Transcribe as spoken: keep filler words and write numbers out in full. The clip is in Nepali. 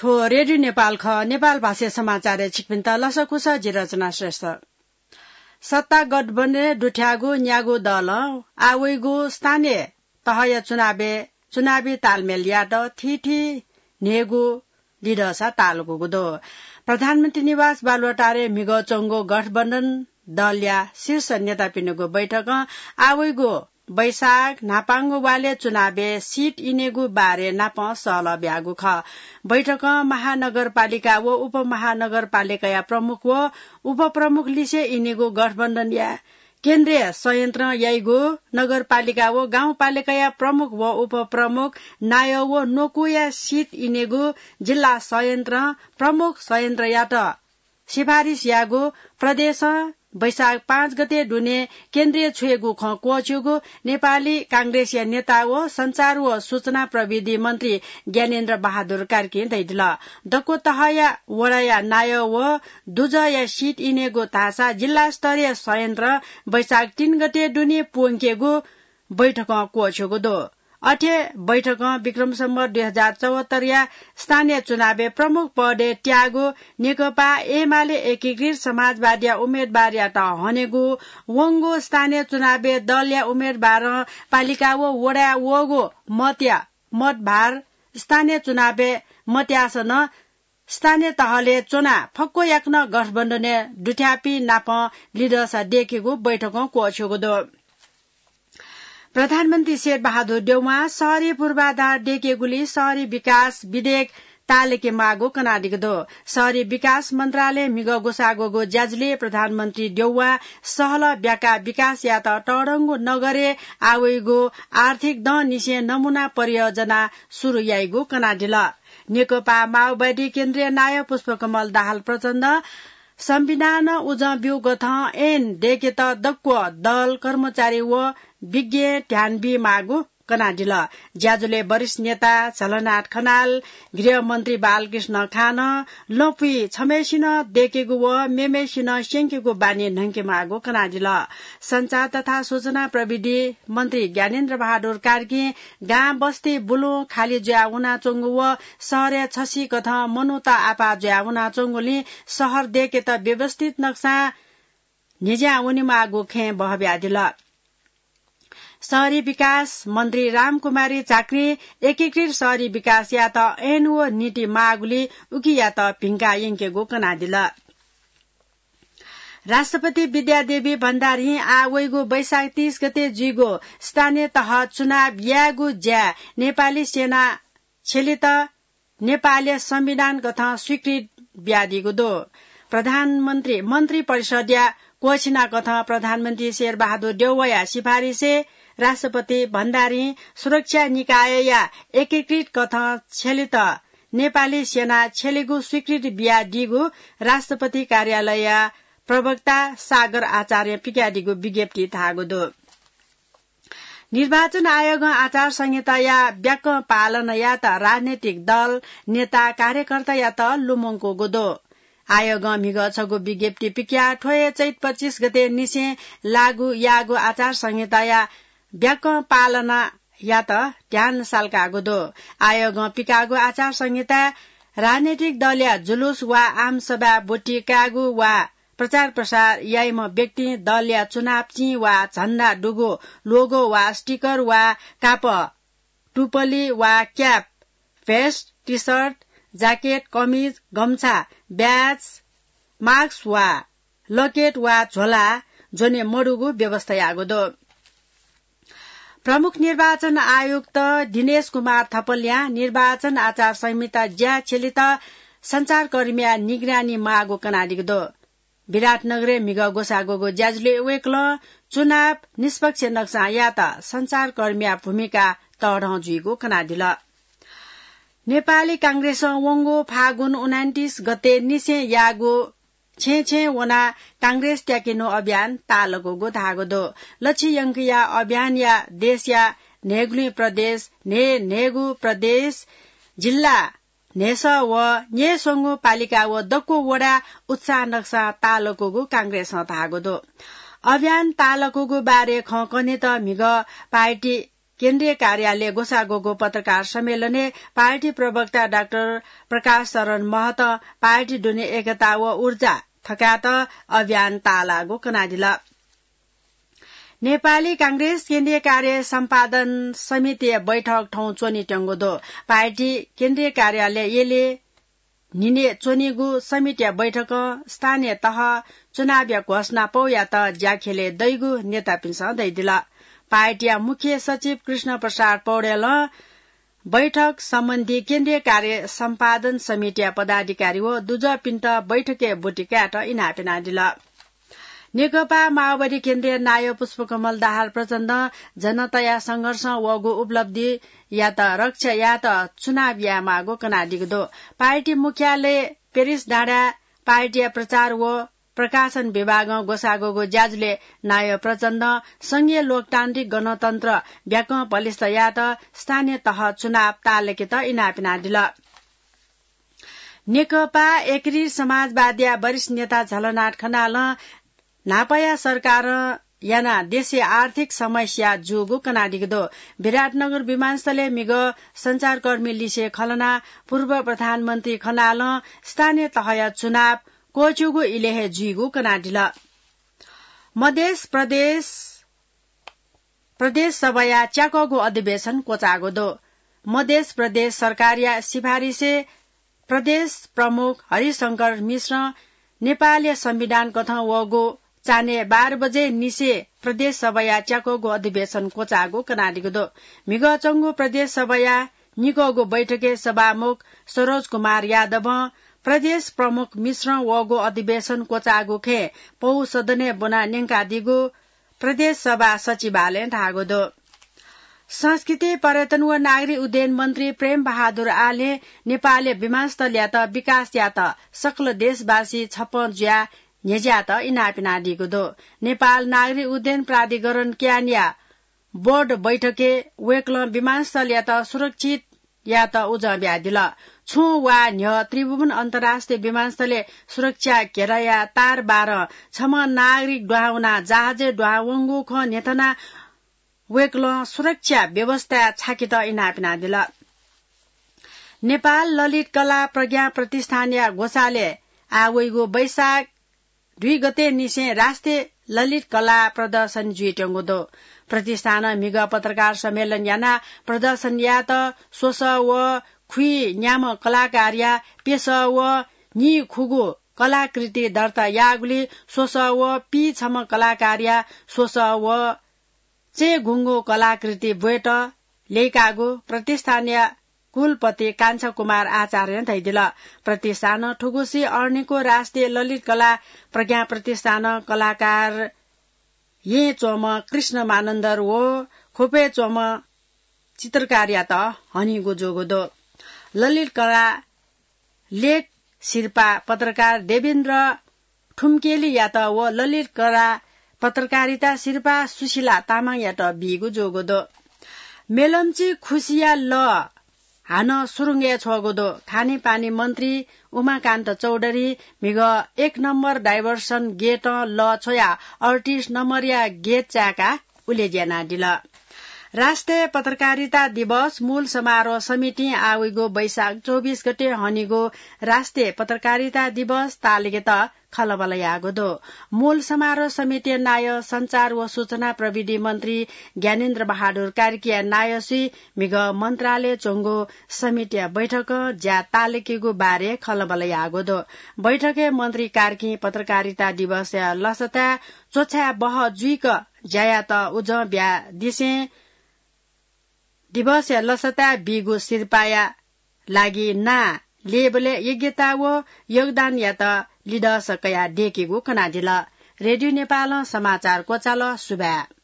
ठो रेडियो नेपाल ख नेपाल भाषा समाचार छिकपिन्त लसकुस जिरचना श्रेष्ठ सत्ता गठबन्धन डुठ्यागो न्यागो दल आवैगो स्थानीय तहय चुनावे चुनावी तालमेल याद थिथि नेगो लिडसा तालको गुदो प्रधानमन्त्री निवास बालुवाटारे मिगो चोंगो गठबन्धन दल या शीर्ष नेता पिनुगो बैठक आवैगो बैशाख नापाङ्गो वाले चुनावे सीट इनेगु बारे नाप सल ब्यागु ख बैठक महानगरपालिका व उपमहानगरपालिका या प्रमुख व उपप्रमुख लिसे इनेगु गठबन्धन या केन्द्रीय संयन्त्र याइगो नगरपालिका व गाउँपालिका या प्रमुख व उपप्रमुख नाय व नोकु या सीट इनेगु जिल्ला संयन्त्र प्रमुख संयन्त्र यात सिफारिस यागो प्रदेश वैशाख पाँच गते डुने केन्द्रीय छुएगु ख कोच्युगु नेपाली कांग्रेस या नेता व संचार व सूचना प्रविधि मन्त्री ज्ञानेन्द्र बहादुर कार्की दैदिल दको तहया वडाया नाय व दुज या सीट इनेगु तासा जिल्ला स्तरीय संयन्त्र वैशाख तीन गते डुने पुङ्केगु बैठक कोच्युगु दो अठे बैठक विक्रम सम्वत दुई हजार चौहत्तर या स्थानीय चुनावे प्रमुख पदे त्यागो नेकपा एमाले एकीकृत समाजवादी उम्मेदवार या त हनेगु वंगो स्थानीय चुनावे दल या उम्मेदवार पालिका व वडा वगो मतया मतभार स्थानीय चुनावे मतयासन स्थानीय तहले चुना फक्को याक्न गठबन्धन दुठ्यापी नाप लिडसा देखेको बैठक कोछ्योगो दो प्रधानमन्त्री शेर बहादुर देउवा शहरी पूर्वाधार डेकेगुली शहरी विकास विधेयक तालेके मागो कनाडिगदो शहरी विकास मन्त्रालय मिग गोसागोगो ज्याजुले प्रधानमन्त्री देउवा सहल ब्याका विकास या त टडङ्गो नगरे आवैगो आर्थिक द निसे नमूना परियोजना सुरु याइगो कनाडिल नेकपा माओवादी केन्द्रीय नायक पुष्पकमल दाहाल प्रचण्ड संविधान उज बिउ गथ एन डेके त दक्व दल कर्मचारी व विज्ञ ध्यानबी मागु कनाडिल ज्याजुले वरिष्ठ नेता झलनाथ खनाल गृहमन्त्री बालकृष्ण खान लोपी छमेसिन देकेगु व मेमेसिन सेंकेगु बानी नंके मागु कनाडिल संचार तथा सूचना प्रविधि मन्त्री ज्ञानेन्द्र बहादुर कार्की गाँ बस्ती बुलु खाली ज्या उना चोंगु व शहर छसी कथ मनुता आपा ज्या उना चोंगुली शहर देके त व्यवस्थित नक्सा निज्या उनी मागु खे बहब्यादिल शहरी विकास मन्त्री रामकुमारी चाक्री एकीकृत शहरी विकास या त एनओ नीति मागुली उकी या त भिंका यंकेगो कनादिल राष्ट्रपति विद्यादेवी भण्डारी आवैगो वैशाख तीस गते जुइगो स्थानीय तह चुनाव यागु ज्या नेपाली सेना छेलित नेपाली संविधान कथा स्वीकृत ब्यादिगो दो प्रधानमन्त्री मन्त्री परिषद या कोछिना कथा प्रधानमन्त्री शेर बहादुर देउवा सिफारिसे राष्ट्रपति भण्डारी सुरक्षा निकाय या एकीकृत कथा छेलित नेपाली सेना छेलिगु स्वीकृत बिया दिगु राष्ट्रपति कार्यालय प्रवक्ता सागर आचार्य पिक्यादिगु विज्ञप्ति थागो दो निर्वाचन आयोग आचार संहिता या व्याक पालन या त राजनैतिक दल नेता कार्यकर्ता या त लुमोङको गोदो आयोग मिग छगु विज्ञप्ति पिक्या ठोए चैत पच्चीस गते निसे लागू यागु आचार संहिता या व्याक पालना या त ध्यान सालका गोदो आयोग पिकागु आचार संहिता राजनैतिक दल या जुलुस वा आम सभा बोटिकागु वा प्रचार प्रसार याइम व्यक्ति दल या चुनाव ची वा झण्डा डुगो लोगो वा स्टिकर वा काप टुपली वा क्याप भेस्ट टी शर्ट ज्याकेट कमिज गम्छा ब्याज मास्क वा लकेट वा झोला जोने मडुगु व्यवस्था यागोदो प्रमुख निर्वाचन आयुक्त दिनेश कुमार थपलिया निर्वाचन आचार संहिता ज्या छेलित संचारकर्मीया निगरानी मागो कनाडिगदो विराटनगरे मिग गोसागोगो ज्याजुले वेक्ल चुनाव निष्पक्ष नक्सा या त संचारकर्मीया भूमिका तढ जुइगो कनाडिल नेपाली कांग्रेस वंगो फागुन उनान्तीस गते निसे यागो छे छे वना कांग्रेस ट्याकिनो अभियान तालगो गो धागो दो लछि यंकिया अभियान या देश या नेगुली प्रदेश ने नेगु प्रदेश जिल्ला नेस व ने सोंगो पालिका व दक्को वडा उत्साह नक्सा तालको गो कांग्रेस धागो दो अभियान तालको गो बारे ख कने त मिग पार्टी केन्द्रीय कार्यालय गोसागोको पत्रकार सम्मेलने पार्टी प्रवक्ता डाक्टर प्रकाश शरण महत पार्टी डुने एकता व ऊर्जा थकात अभियान तालागो कनादिला नेपाली कांग्रेस केन्द्रीय कार्य सम्पादन समिति बैठक ठौं चोनी टंगोदो पार्टी केन्द्रीय कार्यालय येले निने चोनीगु समिति बैठक स्थानीय तह चुनाव घोषणा पौ या त ज्याखेले दैगु नेता पिंस दैदिला पार्टीया मुख्य सचिव कृष्ण प्रसाद पौडेल बैठक सम्बन्धी केन्द्रीय कार्य सम्पादन समिति पदाधिकारी व दुज पिन्ट बैठके बुटिकाट इनापिना दिला नेकपा माओवादी केन्द्रीय नायक पुष्पकमल दाहाल प्रचण्ड जनताया संघर्ष वगु उपलब्धि या त रक्षा या त चुनाव या मागो कनादिगदो पार्टी मुख्यालय पेरिस डाँडा पार्टी प्रचार व प्रकाशन विभाग गोसागोगो ज्याजुले नाय प्रचण्ड संघीय लोकतान्त्रिक गणतन्त्र व्याक बलिष्ठ या त स्थानीय तह चुनाव तालेके त इनापिना दिल नेकपा एकीकृत समाजवादी वरिष्ठ नेता झलनाथ खनाल नापया सरकार याना देशीय आर्थिक समस्या जुगु कनाडिगदो विराटनगर विमानस्थले मिग संचारकर्मी लिसे खलना पूर्व प्रधानमन्त्री खनाल स्थानीय तहया चुनाव कोचुगु इलेहे जुगु कनाडिला मध्य प्रदेश प्रदेश सभा च्याकगु अधिवेशन कोचागोदो मध्य प्रदेश सरकारिया सिफारिसे प्रदेश प्रमुख हरिशंकर मिश्र नेपाली संविधान कथ वगो चाने बाह्र बजे निसे प्रदेश सभा च्याकोगो अधिवेशन कोचागो कनाडिगदो मिग चंगु प्रदेश सभा निकोगो बैठके सभामुख सरोज कुमार यादव प्रदेश प्रमुख मिश्र वगो अधिवेशन कोचागो खे पौ सदने बना नेंका दिगो प्रदेश सभा सचिवालय ढागोदो संस्कृति पर्यटन व नागरिक उड्डयन मन्त्री प्रेम बहादुर आले नेपाली विमानस्थल या त विकास या त सकल देशवासी छप्पन ज्या नेज्या त इनापिना दिगोदो नेपाल नागरिक उड्डयन प्राधिकरण क्यानिया बोर्ड बैठके वेक्ल विमानस्थल या त सुरक्षित या त उज ब्यादिल छु वा न्य त्रिभुवन अन्तर्राष्ट्रिय विमानस्थले सुरक्षा घेराया तार बाह्र छम नागरिक डुहाउना जहाजे डुहावंगु ख नेतना वेक्ल सुरक्षा व्यवस्था छाकित इनापिना दिल नेपाल ललित कला प्रज्ञा प्रतिष्ठान या घोषाले आवैगो वैशाख दुई गते निसे राष्ट्रिय ललित कला प्रदर्शन जुइटंगोदो प्रतिष्ठान मिग पत्रकार सम्मेलन याना प्रदर्शन या त सोस व खुई न्याम कलाकार या पेश व नि खुगो कलाकृति दर्ता यागुली सोस व पी छम कलाकार या सोस व चे घुङ्गो कलाकृति बोट लेकागो प्रतिष्ठान कुलपति कान्छा कुमार आचार्य दैदिल प्रतिष्ठान ठुगुसी अर्नीको राष्ट्रिय ललित कला प्रज्ञा प्रतिष्ठान कलाकार ये चोम कृष्ण मानन्दर वो खोपे चोम चित्रकार्य त हनिगो जोगोदो ललित कला लेख शिर्पा पत्रकार देवेन्द्र ठुम्केली या त वो ललित कला पत्रकारिता शिर्पा सुशीला तामाङ या त बिगु जोगोदो मेलम्ची खुसिया ल हान सुरुङ्गे छोगोदो खानेपानी मन्त्री उमाकान्त चौधरी मिग एक नम्बर डाइभर्सन गेट ल छोया अडतिस नम्बर या गेट चाका उलेज्याना दिल राष्ट्रिय पत्रकारिता दिवस मूल समारोह समिति आवेगो वैशाख चौबीस गते हनिगो राष्ट्रिय पत्रकारिता दिवस तालिगे त खलबलयागोदो मूल समारोह समिति नाय संचार व सूचना प्रविधि मन्त्री ज्ञानेन्द्र बहादुर कार्कीय नायसी मिग मन्त्रालय चोंगो समिति बैठक ज्या तालेकेगो बारे खलबलयागोदो बैठके मन्त्री कार्की पत्रकारिता दिवस लसता चोछा बह जुइक ज्याया त उज ब्या दिसे दिवस लसता बिगु शिर्पाया लागि ना लेबले योग्यता व योगदान या त लिड सकया डेकेगु कनादिल रेडियो नेपाल समाचार कोचाल सुबा